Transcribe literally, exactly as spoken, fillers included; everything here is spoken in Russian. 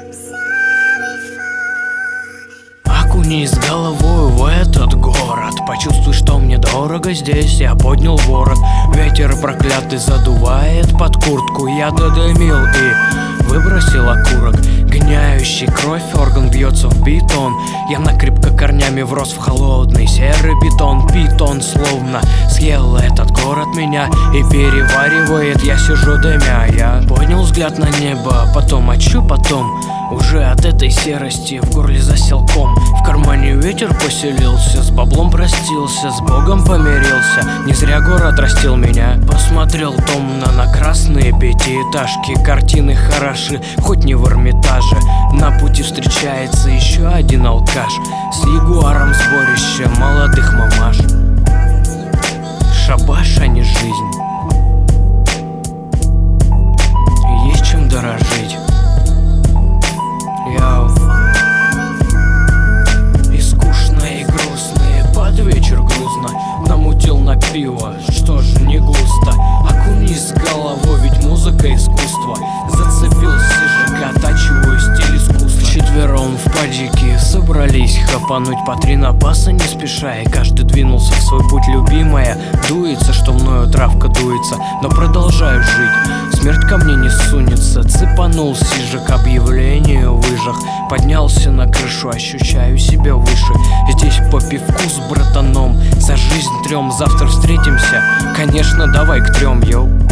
Окунись с головой в этот город, почувствуй, что мне дорого здесь. Я поднял ворот, ветер проклятый задувает под куртку. Я додымил и выбросил окурок. Гоняющий кровь орган бьется в бетон. Я накрепко корнями врос в холодный серый бетон. Питон словно съел этот город меня и переваривает. Я сижу дымя, я поднял взгляд на небо, потом очу, потом уже от этой серости в горле засел ком. В кармане ветер поселился, с баблом простился, с Богом помирился. Не зря город растил меня. Посмотрел томно на красные пятиэтажки. Картины хороши, хоть не в Эрмитаже. На пути встречается еще один алкаш. С ягуаром сборище молодых мамаш. Шабаш, а не жизнь. Есть чем дорожить. Яу. И скучно, и грустно, и под вечер грузно. Намутил на пиво, что ж не густо. Окунись с головой, ведь музыка искусство. Зацепил сижик, оттачиваю стиль искусства. Вчетвером в падике собрались хапануть по три напаса не спеша. И каждый двинулся в свой путь, любимая. Дуется, что мною травка дуется, но продолжаю жить. Смерть ко мне не сунется. Цепанул сижик, объявлению выжах. Поднялся на крышу, ощущаю себя выше. Здесь по пивку с братаном. За жизнь трем, завтра встретимся. Конечно, давай к трем, йоу.